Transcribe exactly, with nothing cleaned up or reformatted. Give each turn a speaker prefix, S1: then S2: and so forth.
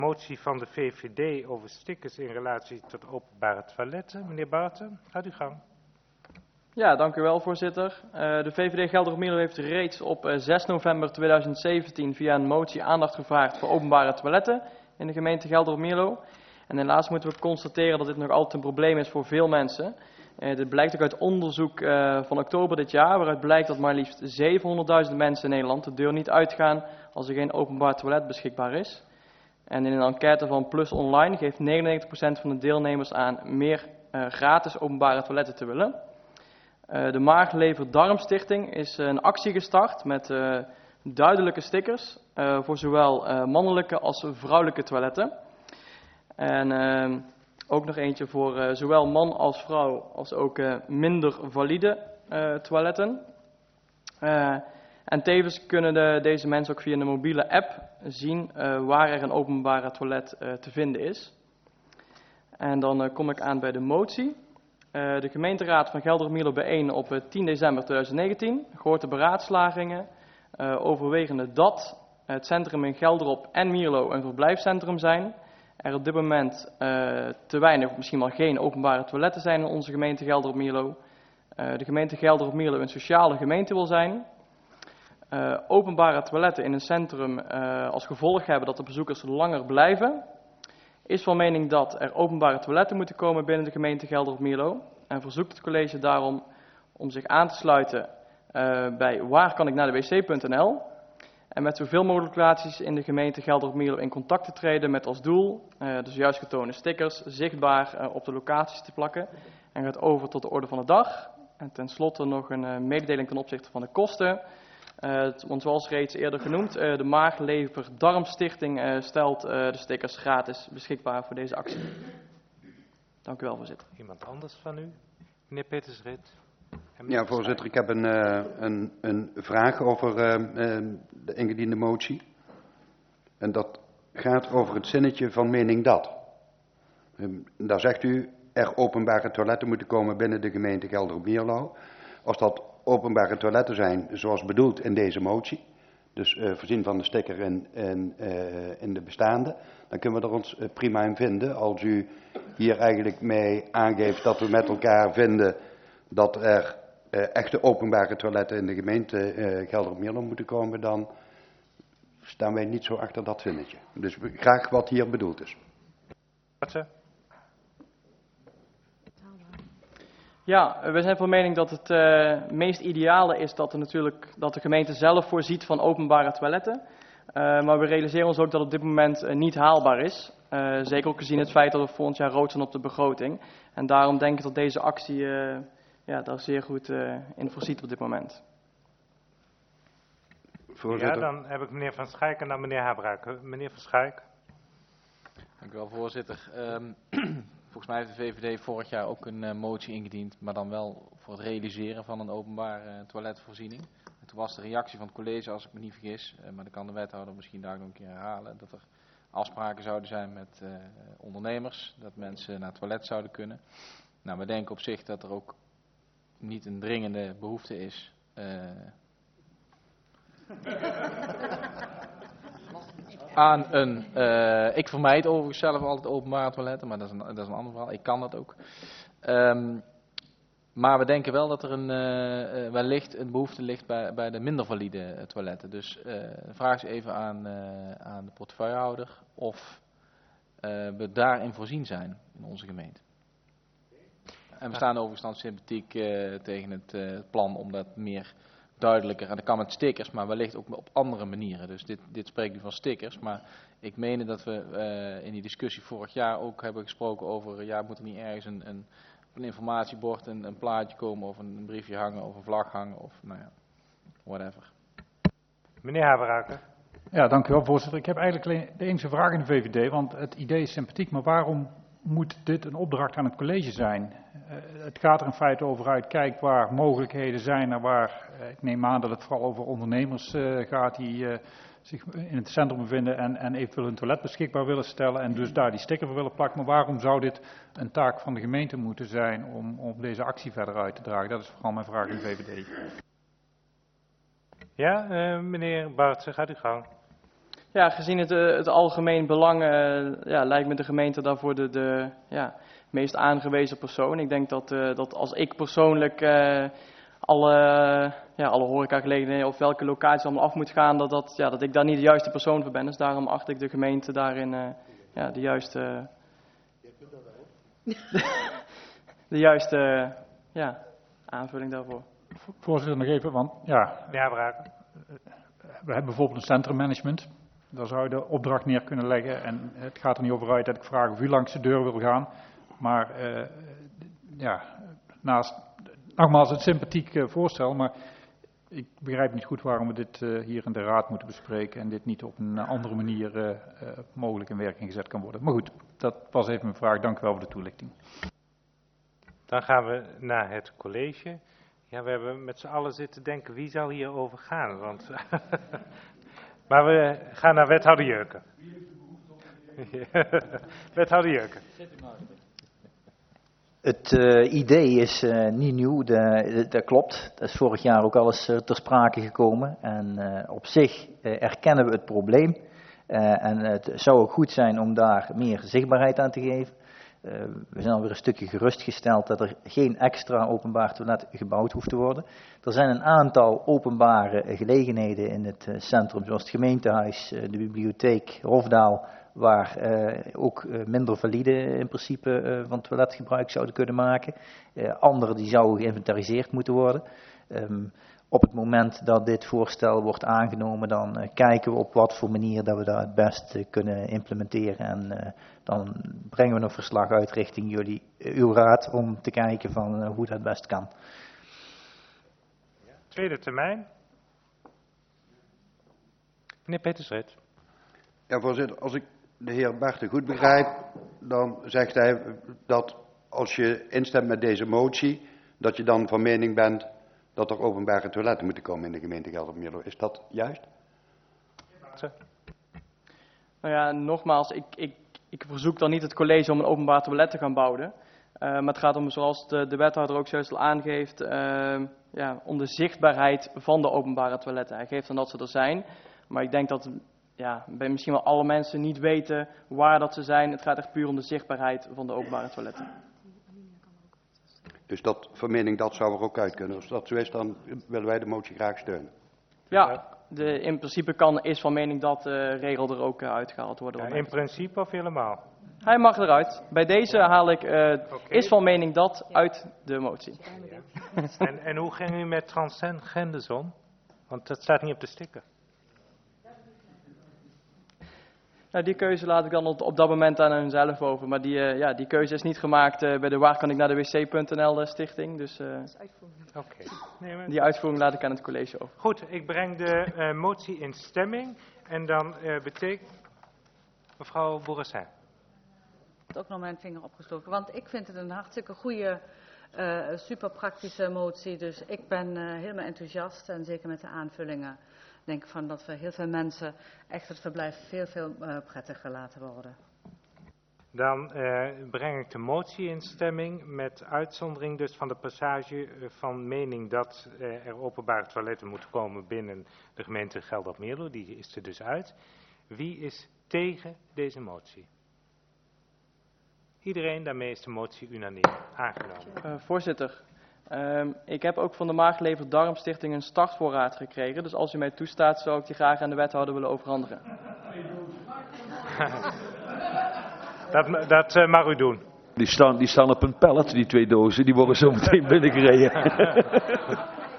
S1: Motie van de V V D over stickers in relatie tot openbare toiletten. Meneer Buiten, gaat u gang.
S2: Ja, dank u wel, voorzitter. Uh, de V V D Gelderop-Mierlo heeft reeds op uh, zes november tweeduizend zeventien via een motie aandacht gevraagd voor openbare toiletten in de gemeente Gelderop-Mierlo. En helaas moeten we constateren dat dit nog altijd een probleem is voor veel mensen. Uh, dit blijkt ook uit onderzoek uh, van oktober dit jaar, waaruit blijkt dat maar liefst zevenhonderdduizend mensen in Nederland de deur niet uitgaan als er geen openbaar toilet beschikbaar is. En in een enquête van Plus Online geeft negenennegentig procent van de deelnemers aan meer uh, gratis openbare toiletten te willen. Uh, de Maag-Lever-Darmstichting is uh, een actie gestart met uh, duidelijke stickers uh, voor zowel uh, mannelijke als vrouwelijke toiletten. En uh, ook nog eentje voor uh, zowel man als vrouw als ook uh, minder valide uh, toiletten. Uh, en tevens kunnen de, deze mensen ook via een mobiele app zien uh, waar er een openbare toilet uh, te vinden is. En dan uh, kom ik aan bij de motie. Uh, de gemeenteraad van Gelderop-Mierlo bijeen op uh, tien december tweeduizend negentien gehoord de beraadslagingen, uh, overwegende dat het centrum in Gelderop en Mierlo een verblijfscentrum zijn. Er op dit moment uh, te weinig of misschien wel geen openbare toiletten zijn in onze gemeente Gelderop-Mierlo. Uh, de gemeente Gelderop-Mierlo een sociale gemeente wil zijn. Uh, openbare toiletten in een centrum uh, als gevolg hebben dat de bezoekers langer blijven. Is van mening dat er openbare toiletten moeten komen binnen de gemeente Gelderop-Mierlo. En verzoekt het college daarom om zich aan te sluiten uh, bij waar kan ik naar de wc punt n l. En met zoveel mogelijk locaties in de gemeente Gelderop-Mierlo in contact te treden met als doel uh, dus juist getoonde stickers zichtbaar uh, op de locaties te plakken. En gaat over tot de orde van de dag. En tenslotte nog een uh, mededeling ten opzichte van de kosten. Uh, want zoals reeds eerder genoemd, uh, de Maag-Lever-Darmstichting uh, stelt uh, de stickers gratis beschikbaar voor deze actie. Dank u wel, voorzitter.
S1: Iemand anders van u? Meneer Petersrit.
S3: Ja, voorzitter, ik heb een, uh, een, een vraag over uh, uh, de ingediende motie. En dat gaat over het zinnetje van mening dat. Um, daar zegt u, er openbare toiletten moeten komen binnen de gemeente Gelderop-Mierlo. Als dat openbare toiletten zijn zoals bedoeld in deze motie, dus uh, voorzien van de sticker in, in, uh, in de bestaande, dan kunnen we er ons uh, prima in vinden. Als u hier eigenlijk mee aangeeft dat we met elkaar vinden dat er uh, echte openbare toiletten in de gemeente uh, Gelderop-Mierlo moeten komen, dan staan wij niet zo achter dat zinnetje. Dus graag wat hier bedoeld is.
S2: Ja, we zijn van mening dat het uh, meest ideale is dat, er natuurlijk, dat de gemeente zelf voorziet van openbare toiletten. Uh, maar we realiseren ons ook dat het op dit moment uh, niet haalbaar is. Uh, zeker ook gezien het feit dat we volgend jaar rood staan op de begroting. En daarom denk ik dat deze actie uh, ja, daar zeer goed uh, in voorziet op dit moment.
S1: Voorzitter. Ja, dan heb ik meneer Van Schaik en dan meneer Habruik. Meneer Van Schaik.
S4: Dank u wel, voorzitter. Um, Volgens mij heeft de V V D vorig jaar ook een uh, motie ingediend, maar dan wel voor het realiseren van een openbare uh, toiletvoorziening. En toen was de reactie van het college, als ik me niet vergis, uh, maar dan kan de wethouder misschien daar nog een keer herhalen, dat er afspraken zouden zijn met uh, ondernemers, dat mensen naar het toilet zouden kunnen. Nou, we denken op zich dat er ook niet een dringende behoefte is. Uh, aan een, uh, ik vermijd overigens zelf altijd openbare toiletten, maar dat is een, dat is een ander verhaal. Ik kan dat ook. Um, maar we denken wel dat er een, uh, wellicht een behoefte ligt bij, bij de minder valide toiletten. Dus uh, de vraag is even aan, uh, aan de portefeuillehouder of uh, we daarin voorzien zijn in onze gemeente. En we staan overigens dan sympathiek uh, tegen het uh, plan om dat meer duidelijker, en dat kan met stickers, maar wellicht ook op andere manieren. Dus dit, dit spreekt nu van stickers, maar ik meen dat we uh, in die discussie vorig jaar ook hebben gesproken over, ja, moet er niet ergens een, een, een informatiebord, een, een plaatje komen, of een, een briefje hangen, of een vlag hangen, of nou ja, whatever.
S1: Meneer Haberaker.
S5: Ja, dank u wel, voorzitter. Ik heb eigenlijk alleen de enige vraag in de V V D, want het idee is sympathiek, maar waarom moet dit een opdracht aan het college zijn? Uh, het gaat er in feite over uit, kijk waar mogelijkheden zijn en waar, uh, ik neem aan dat het vooral over ondernemers uh, gaat die uh, zich in het centrum bevinden en, en eventueel hun toilet beschikbaar willen stellen en dus daar die sticker voor willen plakken. Maar waarom zou dit een taak van de gemeente moeten zijn om, om deze actie verder uit te dragen? Dat is vooral mijn vraag in de V V D.
S1: Ja, uh, meneer Bartsen, gaat u gang.
S2: Ja, gezien het, uh, het algemeen belang uh, ja, lijkt me de gemeente daarvoor de, de ja, meest aangewezen persoon. Ik denk dat, uh, dat als ik persoonlijk uh, alle, uh, ja, alle horecagelegenheden of welke locatie allemaal af moet gaan, dat, dat, ja, dat ik daar niet de juiste persoon voor ben. Dus daarom acht ik de gemeente daarin uh, ja, de juiste, uh, de juiste uh, ja, aanvulling daarvoor.
S5: Voorzitter, nog even, want ja,
S1: Ja, Braken.
S5: we hebben bijvoorbeeld een centrummanagement. Daar zou je de opdracht neer kunnen leggen. En het gaat er niet over uit dat ik vraag of u langs de deur wil gaan. Maar uh, ja, naast, nogmaals een sympathiek uh, voorstel. Maar ik begrijp niet goed waarom we dit uh, hier in de raad moeten bespreken. En dit niet op een andere manier uh, uh, mogelijk in werking gezet kan worden. Maar goed, dat was even mijn vraag. Dank u wel voor de toelichting.
S1: Dan gaan we naar het college. Ja, we hebben met z'n allen zitten denken, wie zal hierover gaan? Want maar we gaan naar wethouder Jeuken. Wethouder Jeuken.
S6: Het uh, idee is uh, niet nieuw, de, de, dat klopt. Dat is vorig jaar ook al eens uh, ter sprake gekomen. En uh, op zich uh, erkennen we het probleem. Uh, en het zou ook goed zijn om daar meer zichtbaarheid aan te geven. Uh, we zijn alweer een stukje gerustgesteld dat er geen extra openbaar toilet gebouwd hoeft te worden. Er zijn een aantal openbare gelegenheden in het uh, centrum, zoals het gemeentehuis, uh, de bibliotheek, Hofdaal, waar uh, ook uh, minder valide in principe uh, van toiletgebruik zouden kunnen maken. Uh, andere die zouden geïnventariseerd moeten worden. Um, op het moment dat dit voorstel wordt aangenomen, dan uh, kijken we op wat voor manier dat we dat het best uh, kunnen implementeren. En uh, dan brengen we een verslag uit richting jullie, uh, uw raad, om te kijken van uh, hoe dat best kan.
S1: Tweede termijn. Meneer Petersret.
S3: Ja, voorzitter, als ik de heer Barten goed begrijp, dan zegt hij dat als je instemt met deze motie, dat je dan van mening bent dat er openbare toiletten moeten komen in de gemeente Gelderop-Mierlo. Is dat juist?
S2: Nou ja, nogmaals, ik, ik, ik verzoek dan niet het college om een openbaar toilet te gaan bouwen. Uh, maar het gaat om, zoals de, de wethouder ook juist al aangeeft, uh, ja, om de zichtbaarheid van de openbare toiletten. Hij geeft aan dat ze er zijn, maar ik denk dat ja, misschien wel alle mensen niet weten waar dat ze zijn. Het gaat echt puur om de zichtbaarheid van de openbare toiletten.
S3: Dus dat, van mening dat zou er ook uit kunnen. Als dat zo is, dan willen wij de motie graag steunen.
S2: Ja, de, in principe kan, is van mening dat de regel er ook uh, uitgehaald worden.
S1: Ja, in principe of helemaal?
S2: Hij mag eruit. Bij deze haal ik, uh, okay. is van mening dat uit de motie.
S1: Ja. en, en hoe ging u met transgenders om? Want dat staat niet op de sticker.
S2: Nou, die keuze laat ik dan op, op dat moment aan hunzelf over. Maar die, uh, ja, die keuze is niet gemaakt uh, bij de waar kan ik naar de wc punt n l stichting. Dus uh,
S1: okay. nee, maar...
S2: die uitvoering laat ik aan het college over.
S1: Goed, ik breng de uh, motie in stemming. En dan uh, betekent mevrouw Bourassin.
S7: Ik heb ook nog mijn vinger opgestoken. Want ik vind het een hartstikke goede, uh, super praktische motie. Dus ik ben uh, helemaal enthousiast. En zeker met de aanvullingen. Ik denk van dat we heel veel mensen echt het verblijf veel, veel uh, prettiger laten worden.
S1: Dan uh, breng ik de motie in stemming met uitzondering dus van de passage uh, van mening dat uh, er openbare toiletten moeten komen binnen de gemeente Gelderop-Mierlo. Die is er dus uit. Wie is tegen deze motie? Iedereen, daarmee is de motie unaniem aangenomen.
S2: Uh, voorzitter. Um, ik heb ook van de Maaglever Darmstichting een startvoorraad gekregen. Dus als u mij toestaat, zou ik die graag aan de wethouder willen overhandigen.
S1: dat dat uh, mag u doen.
S8: Die staan, die staan op een pallet, die twee dozen. Die worden zo meteen binnengereden.